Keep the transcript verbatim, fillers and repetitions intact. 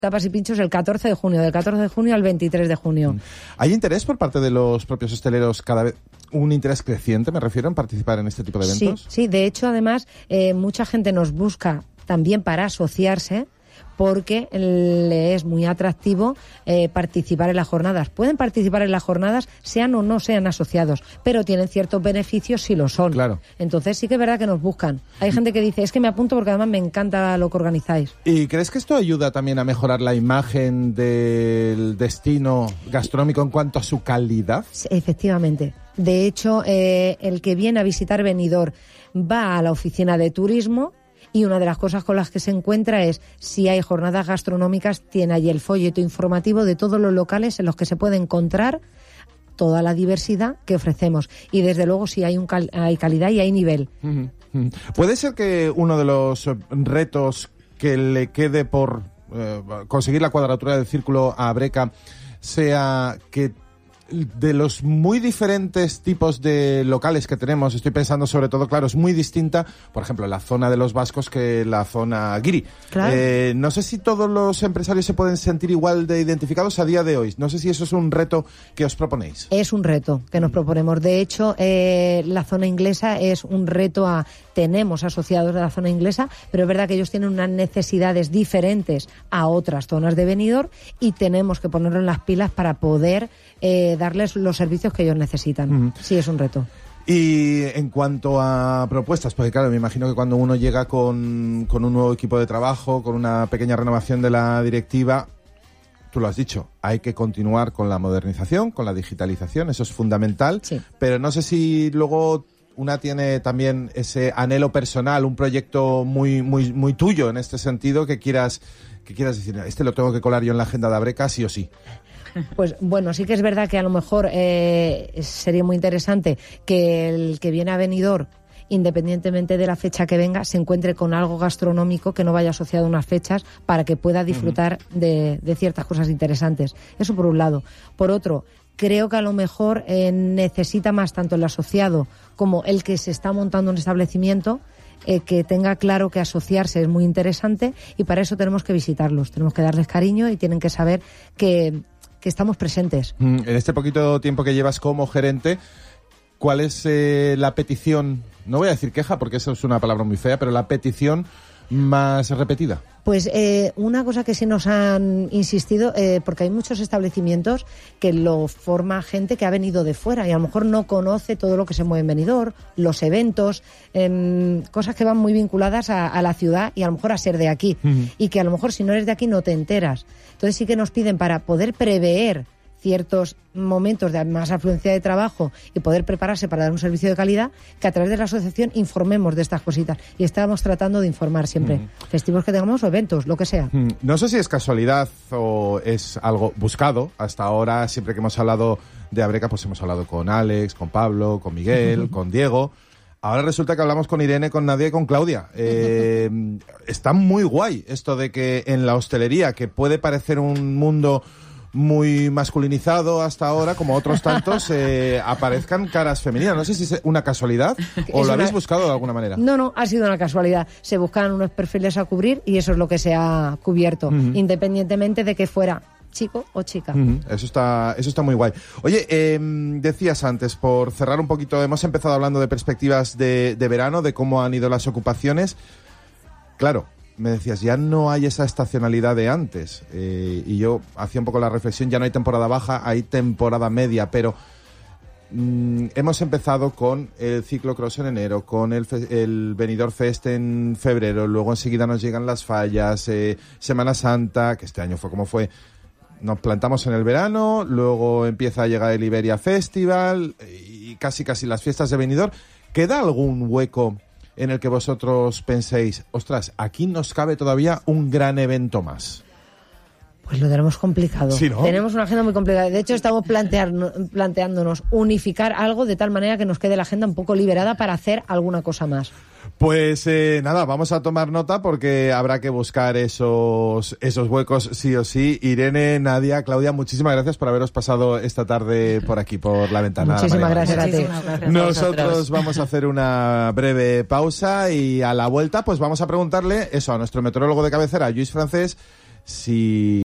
tapas y pinchos el catorce de junio, del catorce de junio al veintitrés de junio. ¿Hay interés por parte de los propios hosteleros cada vez, un interés creciente, me refiero, en participar en este tipo de eventos? Sí, sí, de hecho, además, eh, mucha gente nos busca también para asociarse, porque le es muy atractivo eh, participar en las jornadas. Pueden participar en las jornadas, sean o no sean asociados, pero tienen ciertos beneficios si lo son. Claro. Entonces sí que es verdad que nos buscan. Hay gente que dice, es que me apunto porque además me encanta lo que organizáis. ¿Y crees que esto ayuda también a mejorar la imagen del destino gastronómico en cuanto a su calidad? Efectivamente. De hecho, eh, el que viene a visitar Benidorm va a la oficina de turismo, y una de las cosas con las que se encuentra es, si hay jornadas gastronómicas, tiene allí el folleto informativo de todos los locales en los que se puede encontrar toda la diversidad que ofrecemos. Y desde luego sí hay, un cal- hay calidad y hay nivel. Uh-huh. Uh-huh. ¿Puede ser que uno de los retos que le quede por eh, conseguir la cuadratura del círculo a Abreca sea que de los muy diferentes tipos de locales que tenemos, estoy pensando sobre todo, claro, es muy distinta, por ejemplo, la zona de los vascos que la zona guiri. Claro. Eh, no sé si todos los empresarios se pueden sentir igual de identificados a día de hoy. No sé si eso es un reto que os proponéis. Es un reto que nos proponemos. De hecho, eh, la zona inglesa es un reto a... Tenemos asociados de la zona inglesa, pero es verdad que ellos tienen unas necesidades diferentes a otras zonas de Benidorm y tenemos que ponerlo en las pilas para poder eh, darles los servicios que ellos necesitan. Uh-huh. Sí, es un reto. Y en cuanto a propuestas, porque claro, me imagino que cuando uno llega con, con un nuevo equipo de trabajo, con una pequeña renovación de la directiva, tú lo has dicho, hay que continuar con la modernización, con la digitalización, eso es fundamental, sí. Pero no sé si luego una tiene también ese anhelo personal, un proyecto muy muy muy tuyo en este sentido que quieras que quieras decir, este lo tengo que colar yo en la agenda de Abreca sí o sí. Pues bueno, sí que es verdad que a lo mejor eh, sería muy interesante que el que viene a Benidorm, independientemente de la fecha que venga, se encuentre con algo gastronómico que no vaya asociado a unas fechas para que pueda disfrutar uh-huh. de, de ciertas cosas interesantes. Eso por un lado. Por otro, creo que a lo mejor eh, necesita más tanto el asociado como el que se está montando un establecimiento, eh, que tenga claro que asociarse es muy interesante y para eso tenemos que visitarlos, tenemos que darles cariño y tienen que saber que, que estamos presentes. En este poquito tiempo que llevas como gerente, ¿cuál es eh, la petición, no voy a decir queja porque eso es una palabra muy fea, pero la petición más repetida? Pues eh, una cosa que sí nos han insistido, eh, porque hay muchos establecimientos que lo forma gente que ha venido de fuera y a lo mejor no conoce todo lo que se mueve en Benidorm, los eventos, eh, cosas que van muy vinculadas a, a la ciudad y a lo mejor a ser de aquí. Uh-huh. Y que a lo mejor si no eres de aquí no te enteras. Entonces sí que nos piden para poder prever ciertos momentos de más afluencia de trabajo y poder prepararse para dar un servicio de calidad, que a través de la asociación informemos de estas cositas. Y estamos tratando de informar siempre. Mm. Festivos que tengamos o eventos, lo que sea. Mm. No sé si es casualidad o es algo buscado. Hasta ahora, siempre que hemos hablado de Abreca, pues hemos hablado con Alex, con Pablo, con Miguel, con Diego. Ahora resulta que hablamos con Irene, con Nadia y con Claudia. Eh, está muy guay esto de que en la hostelería, que puede parecer un mundo muy masculinizado hasta ahora, como otros tantos, eh, aparezcan caras femeninas. No sé si es una casualidad o es lo habéis una... buscado de alguna manera. No, no, ha sido una casualidad. Se buscan unos perfiles a cubrir y eso es lo que se ha cubierto, uh-huh. independientemente de que fuera chico o chica. Uh-huh. Eso está, eso está muy guay. Oye, eh, decías antes, por cerrar un poquito, hemos empezado hablando de perspectivas de, de verano, de cómo han ido las ocupaciones. Claro, me decías, ya no hay esa estacionalidad de antes. Eh, y yo hacía un poco la reflexión, ya no hay temporada baja, hay temporada media, pero mmm, hemos empezado con el ciclocross en enero, con el, fe- el Benidorm Fest en febrero, luego enseguida nos llegan las fallas, eh, Semana Santa, que este año fue como fue, nos plantamos en el verano, luego empieza a llegar el Iberia Festival y casi casi las fiestas de Benidorm. ¿Queda algún hueco en el que vosotros penséis, ostras, aquí nos cabe todavía un gran evento más? Pues lo tenemos complicado. ¿Sí, no? Tenemos una agenda muy complicada. De hecho, estamos plantear, planteándonos unificar algo de tal manera que nos quede la agenda un poco liberada para hacer alguna cosa más. Pues eh, nada, vamos a tomar nota porque habrá que buscar esos esos huecos sí o sí. Irene, Nadia, Claudia, muchísimas gracias por haberos pasado esta tarde por aquí, por La Ventana. Muchísimas gracias a ti. Nosotros vamos a hacer una breve pausa y a la vuelta pues vamos a preguntarle eso a nuestro meteorólogo de cabecera, Lluís Francés, si